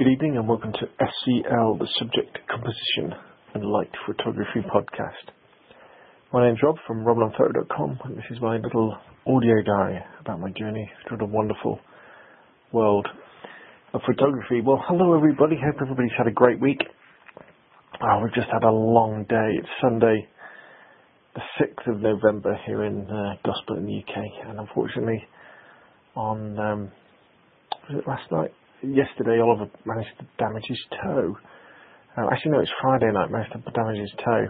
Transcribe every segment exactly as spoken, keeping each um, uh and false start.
Good evening and welcome to S C L, the Subject Composition and Light Photography Podcast. My name's Rob from rob on photo dot com, and this is my little audio diary about my journey through the wonderful world of photography. Well, hello everybody, hope everybody's had a great week. Oh, we've just had a long day. It's Sunday the sixth of November here in uh, Gosport in the U K, and unfortunately on, um, was it last night? Yesterday, Oliver managed to damage his toe. Uh, actually, no, it's Friday night, managed to damage his toe.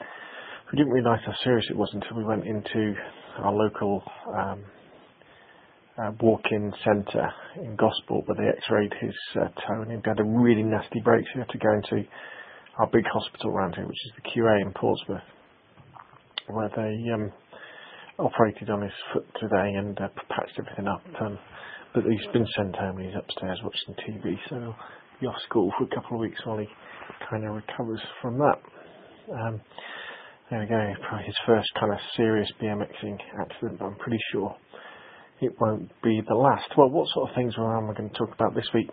We didn't realise how serious it was until we went into our local um, uh, walk-in centre in Gosport, where they x-rayed his uh, toe, and he had a really nasty break, so he had to go into our big hospital around here, which is the Q A in Portsmouth, where they um, operated on his foot today and uh, patched everything up. Um, But he's been sent home and he's upstairs watching T V, so he'll be off school for a couple of weeks while he kind of recovers from that. Um, there we go, probably his first kind of serious BMXing accident, but I'm pretty sure it won't be the last. Well, what sort of things am I going to talk about this week?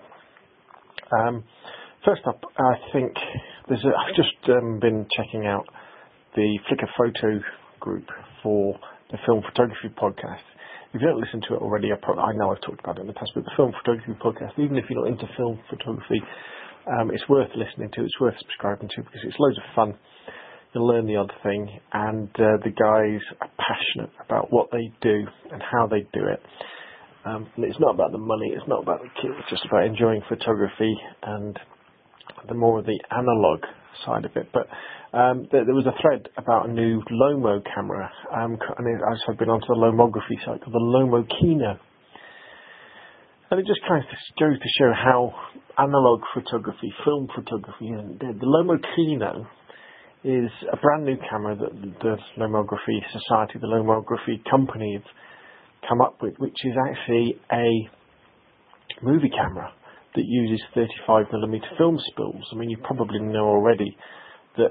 Um, first up, I think there's a, I've just um, been checking out the Flickr photo group for the Film Photography Podcast. If you don't listen to it already, I, probably, I know I've talked about it in the past, but the Film Photography Podcast, even if you're not into film photography, um, it's worth listening to, it's worth subscribing to, because it's loads of fun. You'll learn the odd thing, and uh, the guys are passionate about what they do and how they do it. Um, and it's not about the money, it's not about the kit, it's just about enjoying photography and the more of the analog side of it. But um, there, there was a thread about a new Lomo camera, um, and it, I've been onto the Lomography site called the Lomo Kino, and it just kind of goes to show how analog photography, film photography, and the, the Lomo Kino is a brand new camera that the Lomography Society, the Lomography Company, have come up with, which is actually a movie camera that uses thirty-five millimeter film spools. I mean, you probably know already that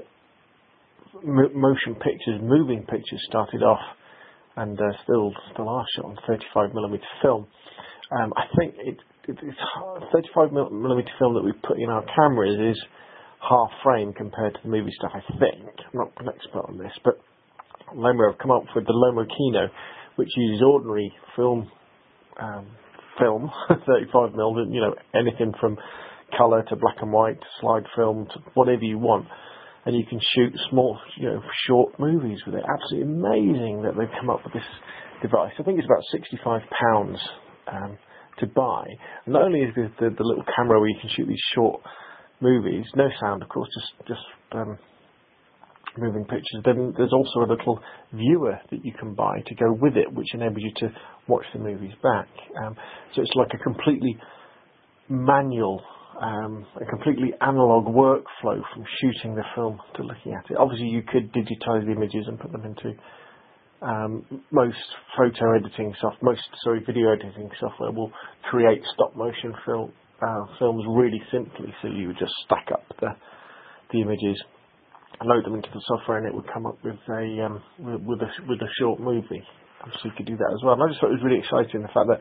m- motion pictures, moving pictures started off and uh, still still are shot on thirty-five millimeter film. Um, I think it, it, it's thirty-five millimeter film that we put in our cameras is half frame compared to the movie stuff, I think. I'm not an expert on this, but Lomo have come up with the Lomo Kino, which uses ordinary film um, film, thirty-five millimeter, you know, anything from colour to black and white, to slide film, to whatever you want. And you can shoot small, you know, short movies with it. Absolutely amazing that they've come up with this device. I think it's about sixty-five pounds um, to buy. And not only is the, the, the little camera where you can shoot these short movies, no sound, of course, just, just um, moving pictures, then there's also a little viewer that you can buy to go with it, which enables you to watch the movies back. Um, so it's like a completely manual, um, a completely analog workflow from shooting the film to looking at it. Obviously, you could digitize the images and put them into um, most photo editing software, most sorry, video editing software will create stop motion film uh, films really simply. So you would just stack up the the images, load them into the software, and it would come up with a um, with, with a with a short movie. Obviously, you could do that as well. And I just thought it was really exciting, the fact that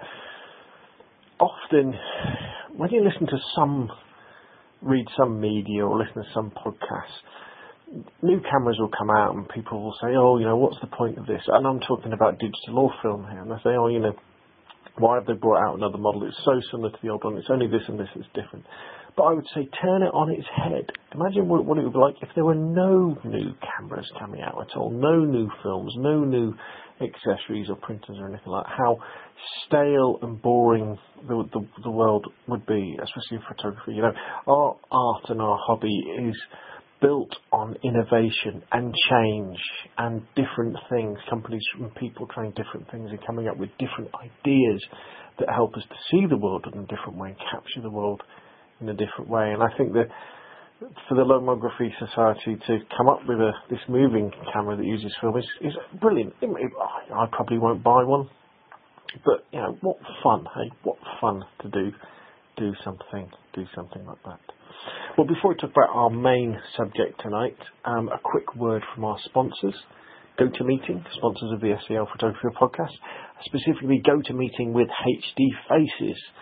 often when you listen to some, read some media or listen to some podcasts, new cameras will come out and people will say, "Oh, you know, what's the point of this?" And I'm talking about digital or film here, and they say, "Oh, you know, why have they brought out another model? It's so similar to the old one. It's only this and this that's different." But I would say turn it on its head. Imagine what, what it would be like if there were no new cameras coming out at all, no new films, no new accessories or printers or anything like that. How stale and boring the, the, the world would be, especially in photography. You know, our art and our hobby is built on innovation and change and different things. Companies and people trying different things and coming up with different ideas that help us to see the world in a different way and capture the world in a different way. And I think that for the Lomography Society to come up with a, this moving camera that uses film is, is brilliant. It, it, I probably won't buy one, but you know, what fun, hey? What fun to do, do something, do something like that. Well, before we talk about our main subject tonight, um, a quick word from our sponsors. GoToMeeting, sponsors of the S C L Photography Podcast, specifically GoToMeeting with H D Faces.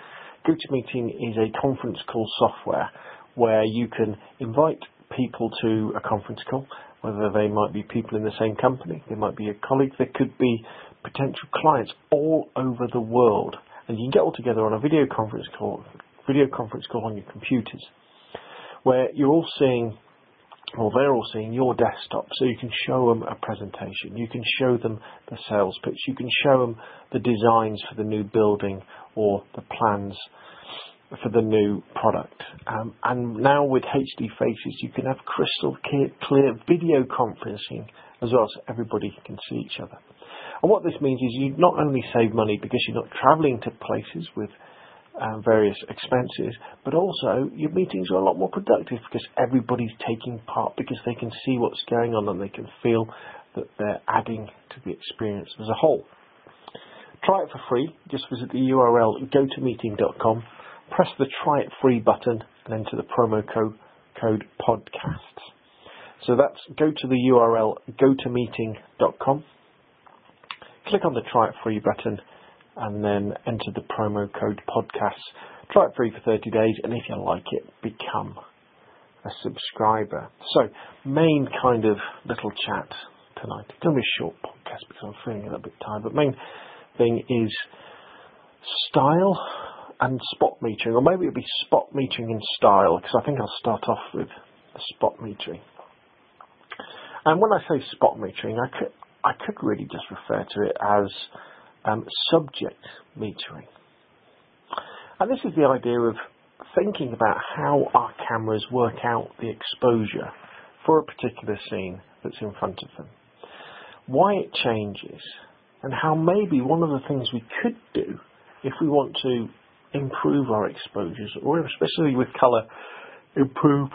GoToMeeting is a conference call software where you can invite people to a conference call, whether they might be people in the same company, they might be a colleague, there could be potential clients all over the world, and you can get all together on a video conference call, video conference call on your computers, where you're all seeing, or they're all seeing your desktop, so you can show them a presentation, you can show them the sales pitch, you can show them the designs for the new building or the plans for the new product. Um, and now with H D Faces, you can have crystal clear, clear video conferencing as well, so everybody can see each other. And what this means is you not only save money because you're not travelling to places with um, various expenses, but also your meetings are a lot more productive because everybody's taking part, because they can see what's going on and they can feel that they're adding to the experience as a whole. Try it for free. Just visit the U R L go to meeting dot com, press the try it free button and enter the promo code, code podcasts. So that's go to the U R L go to meeting dot com, click on the try it free button and then enter the promo code podcasts. Try it free for thirty days, and if you like it, become a subscriber. So, main kind of little chat tonight. It's going to be a short podcast because I'm feeling a little bit tired, but main thing is style and spot metering, or maybe it'll be spot metering and style, because I think I'll start off with the spot metering. And when I say spot metering, I could, I could really just refer to it as um, subject metering. And this is the idea of thinking about how our cameras work out the exposure for a particular scene that's in front of them, why it changes, and how maybe one of the things we could do if we want to improve our exposures, or especially with colour, improve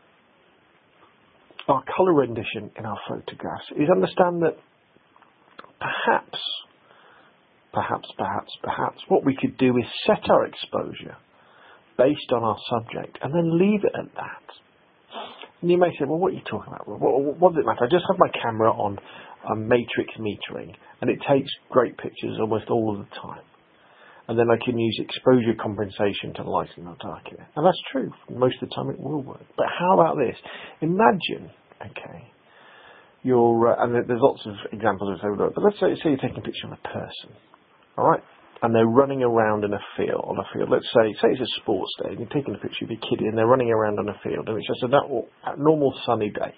our colour rendition in our photographs, is understand that perhaps, perhaps, perhaps, perhaps what we could do is set our exposure based on our subject and then leave it at that. And you may say, well, what are you talking about? What, what does it matter? I just have my camera on a matrix metering and it takes great pictures almost all of the time. And then I can use exposure compensation to lighten or darken it. And that's true. Most of the time it will work. But how about this? Imagine, okay, you're, uh, and there's lots of examples of this, but let's say, say you're taking a picture of a person, all right? And they're running around in a field, on a field. Let's say, say it's a sports day, and you're taking a picture of your kiddie, and they're running around on a field, and it's just a normal sunny day.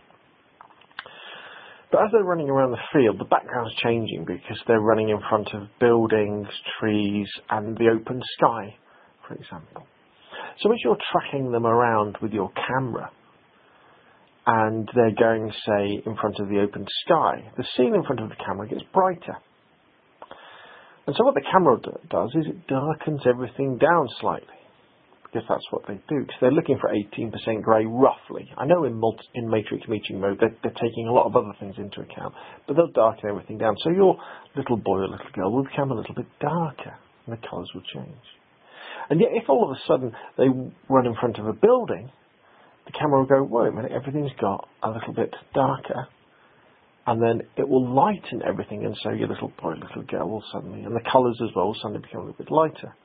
But as they're running around the field, the background's changing because they're running in front of buildings, trees, and the open sky, for example. So as you're tracking them around with your camera, and they're going, say, in front of the open sky, the scene in front of the camera gets brighter. And so what the camera does is it darkens everything down slightly, because that's what they do, because they're looking for eighteen percent grey roughly. I know in, multi, in matrix metering mode they're, they're taking a lot of other things into account, but they'll darken everything down. So your little boy or little girl will become a little bit darker, and the colours will change. And yet if all of a sudden they run in front of a building, the camera will go, wait a minute, everything's got a little bit darker. And then it will lighten everything, and so your little boy, little girl will suddenly, and the colours as well, will suddenly become a little bit lighter.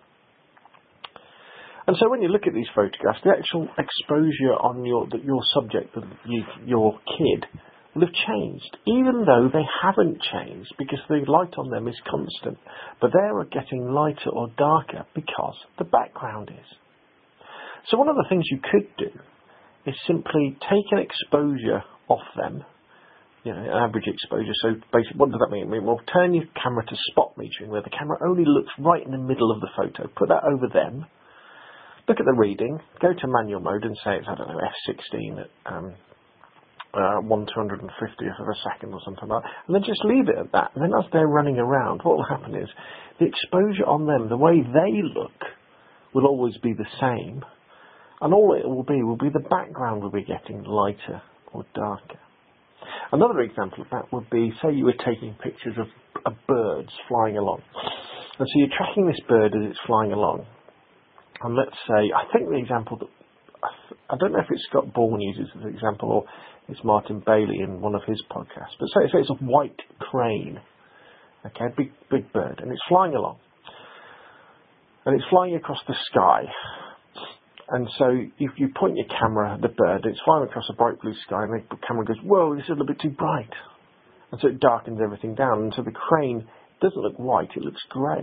And so when you look at these photographs, the actual exposure on your your subject, you, your kid, will have changed, even though they haven't changed, because the light on them is constant. But they are getting lighter or darker because the background is. So one of the things you could do is simply take an exposure off them, you know, an average exposure. So basically, what does that mean? I mean, well, turn your camera to spot metering, where the camera only looks right in the middle of the photo. Put that over them. Look at the reading. Go to manual mode and say it's, I don't know, F sixteen at um, uh, one two hundred fiftieth of a second or something like that. And then just leave it at that. And then as they're running around, what will happen is the exposure on them, the way they look, will always be the same. And all it will be will be the background will be getting lighter or darker. Another example of that would be, say you were taking pictures of, of birds flying along. And so you're tracking this bird as it's flying along. And let's say, I think the example that, I don't know if it's Scott Bourne uses as an example or it's Martin Bailey in one of his podcasts, but say, say it's a white crane, okay, big, big bird, and it's flying along. and it's flying across the sky. And so if you point your camera at the bird, it's flying across a bright blue sky, and the camera goes, whoa, this is a little bit too bright. And so it darkens everything down, and so the crane doesn't look white, it looks grey.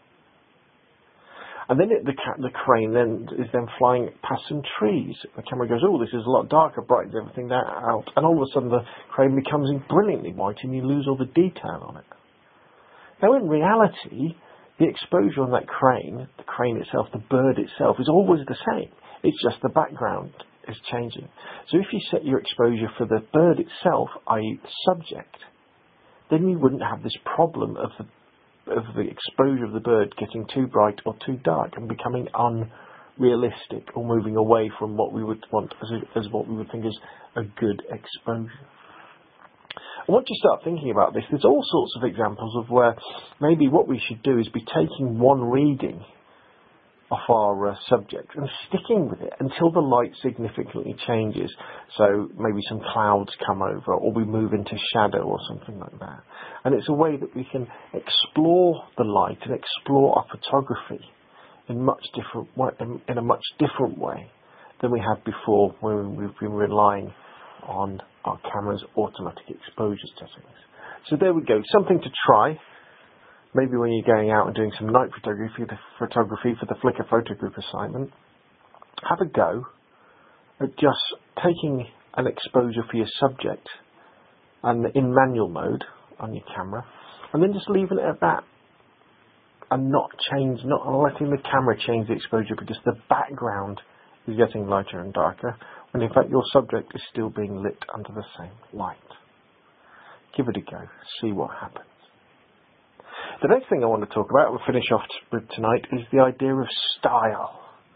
And then it, the, ca- the crane then is then flying past some trees. The camera goes, oh, this is a lot darker, brightens everything that out. And all of a sudden the crane becomes brilliantly white, and you lose all the detail on it. Now in reality, the exposure on that crane, the crane itself, the bird itself, is always the same. It's just the background is changing. So if you set your exposure for the bird itself, that is the subject, then you wouldn't have this problem of the of the exposure of the bird getting too bright or too dark and becoming unrealistic or moving away from what we would want as, a, as what we would think is a good exposure. And once you start thinking about this, there's all sorts of examples of where maybe what we should do is be taking one reading of our uh, subject and sticking with it until the light significantly changes. So maybe some clouds come over, or we move into shadow or something like that. And it's a way that we can explore the light and explore our photography in much different in, in a much different way than we had before, when we've been relying on our camera's automatic exposure settings. So there we go, something to try. Maybe when you're going out and doing some night photography, the photography for the Flickr photo group assignment, have a go at just taking an exposure for your subject and in manual mode on your camera, and then just leaving it at that, and not change, not letting the camera change the exposure because the background is getting lighter and darker, when in fact your subject is still being lit under the same light. Give it a go, see what happens. The next thing I want to talk about, we'll finish off with tonight, is the idea of style.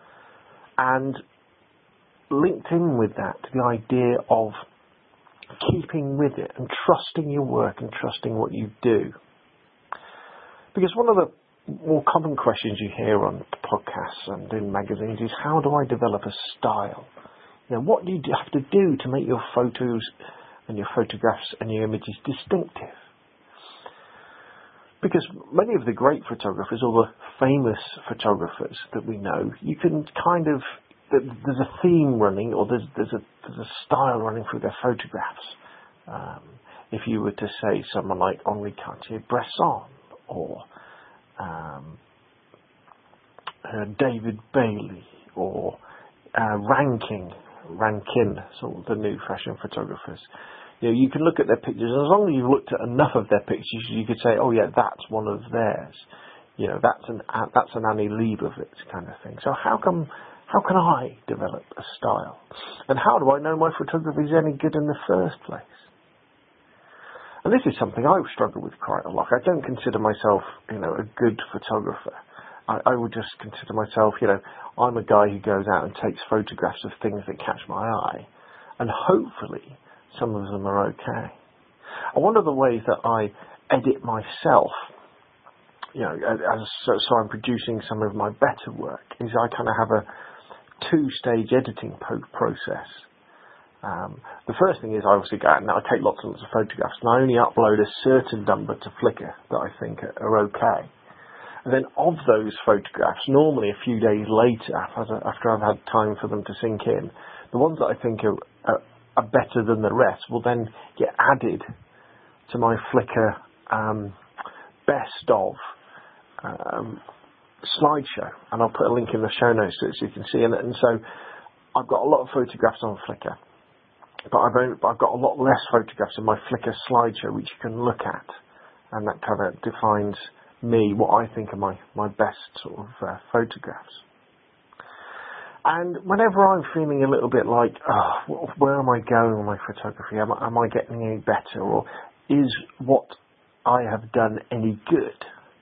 And linked in with that, the idea of keeping with it and trusting your work and trusting what you do. Because one of the more common questions you hear on podcasts and in magazines is, how do I develop a style? You know, what do you have to do to make your photos and your photographs and your images distinctive? Because many of the great photographers, or the famous photographers that we know, you can kind of, there's a theme running, or there's there's a there's a style running through their photographs. Um, if you were to say someone like Henri Cartier-Bresson, or um, uh, David Bailey, or uh, Rankin, Rankin, sort of the new fashion photographers. You know, you can look at their pictures, and as long as you've looked at enough of their pictures, you could say, oh yeah, that's one of theirs. You know, that's an uh, that's an Annie Leibovitz kind of thing. So how come, how can I develop a style? And how do I know my photography is any good in the first place? And this is something I struggle with quite a lot. I don't consider myself, you know, a good photographer. I, I would just consider myself, you know, I'm a guy who goes out and takes photographs of things that catch my eye, and hopefully some of them are okay. And one of the ways that I edit myself, you know, as, so, so I'm producing some of my better work, is I kind of have a two-stage editing po- process. Um, the first thing is I obviously go out and I take lots and lots of photographs, and I only upload a certain number to Flickr that I think are, are okay. And then of those photographs, normally a few days later, after, after I've had time for them to sink in, the ones that I think are, are are better than the rest will then get added to my Flickr um, best of um, slideshow, and I'll put a link in the show notes so you can see it. And so I've got a lot of photographs on Flickr, but I've, only, I've got a lot less photographs in my Flickr slideshow which you can look at, and that kind of defines me, what I think are my, my best sort of uh, photographs. And whenever I'm feeling a little bit like, oh, where am I going with my photography? Am I, am I getting any better? Or is what I have done any good?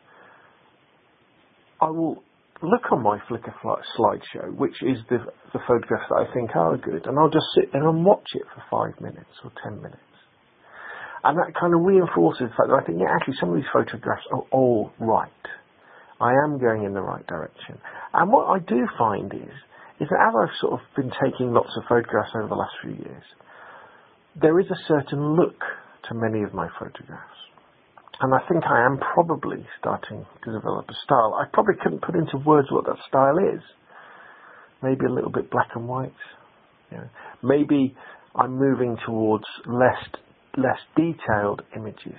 I will look on my Flickr slideshow, which is the, the photographs that I think are good, and I'll just sit there and watch it for five minutes or ten minutes. And that kind of reinforces the fact that I think, yeah, actually some of these photographs are all right. I am going in the right direction. And what I do find is, is that as I've sort of been taking lots of photographs over the last few years, there is a certain look to many of my photographs. And I think I am probably starting to develop a style. I probably couldn't put into words what that style is. Maybe a little bit black and white. You know. Maybe I'm moving towards less less detailed images.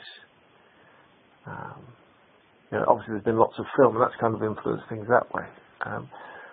Um, you know, obviously there's been lots of film, and that's kind of influenced things that way. Um,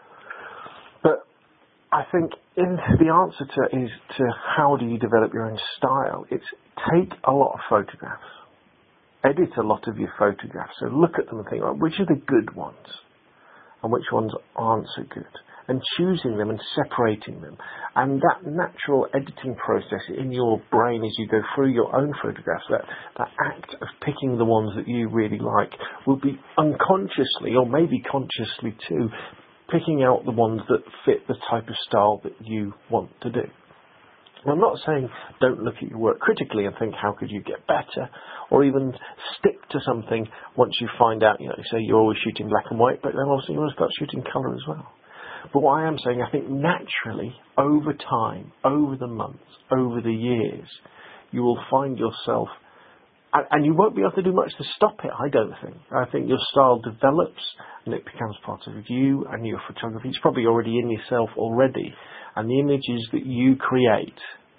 but I think in the answer to is to how do you develop your own style? It's take a lot of photographs, edit a lot of your photographs. So look at them and think, well, which are the good ones, and which ones aren't so good. And choosing them and separating them. And that natural editing process in your brain as you go through your own photographs, that, that act of picking the ones that you really like, will be unconsciously, or maybe consciously too, picking out the ones that fit the type of style that you want to do. I'm not saying don't look at your work critically and think how could you get better, or even stick to something once you find out, you know, say you're always shooting black and white, but then obviously you want to start shooting colour as well. But what I am saying, I think naturally, over time, over the months, over the years, you will find yourself, and, and you won't be able to do much to stop it, I don't think. I think your style develops and it becomes part of you and your photography. It's probably already in yourself already. And the images that you create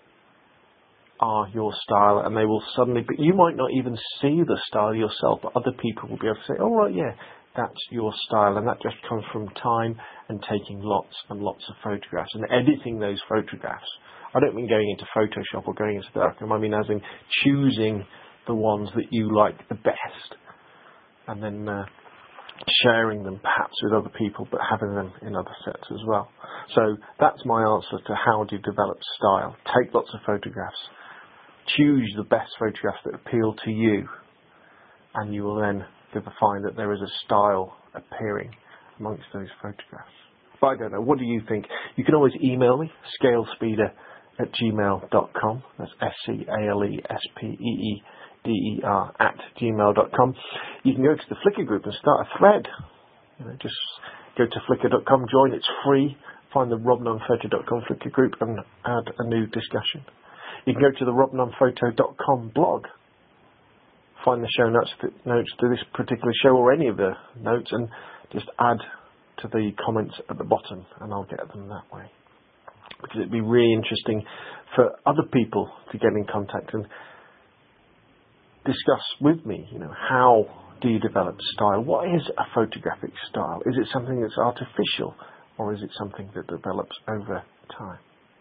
are your style, and they will suddenly, but you might not even see the style yourself, but other people will be able to say, oh, right, yeah, that's your style, and that just comes from time and taking lots and lots of photographs and editing those photographs. I don't mean going into Photoshop or going into Darkroom. I mean as in choosing the ones that you like the best, and then uh, sharing them perhaps with other people, but having them in other sets as well. So that's my answer to how do you develop style. Take lots of photographs. Choose the best photographs that appeal to you, and you will then find that there is a style appearing amongst those photographs. But I don't know, what do you think? You can always email me, scalespeeder at gmail dot com. That's S C A L E S P E E D E R at gmail dot com. You can go to the Flickr group and start a thread. You know, just go to flickr dot com, join, it's free. Find the rob nunn photo dot com Flickr group and add a new discussion. You can go to the rob nunn photo dot com blog. Find the show notes to, notes to this particular show or any of the notes and just add to the comments at the bottom, and I'll get them that way. Because it'd be really interesting for other people to get in contact and discuss with me, you know, how do you develop style? What is a photographic style? Is it something that's artificial, or is it something that develops over time?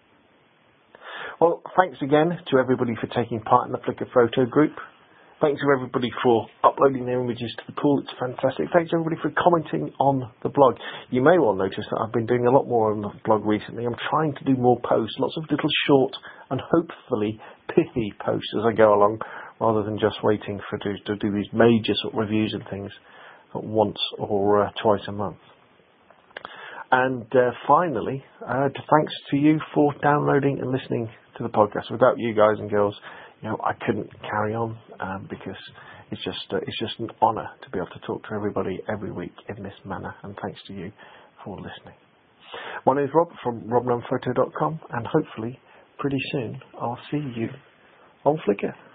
Well, thanks again to everybody for taking part in the Flickr photo group. Thanks to everybody for uploading their images to the pool. It's fantastic. Thanks everybody for commenting on the blog. You may well notice that I've been doing a lot more on the blog recently. I'm trying to do more posts, lots of little short and hopefully pithy posts as I go along, rather than just waiting for to, to do these major sort of reviews and things once or uh, twice a month. And uh, finally, uh, thanks to you for downloading and listening to the podcast. Without you guys and girls, you know, I couldn't carry on um, because it's just uh, it's just an honour to be able to talk to everybody every week in this manner. And thanks to you for listening. My name is Rob from rob nunn photo dot com, and hopefully pretty soon I'll see you on Flickr.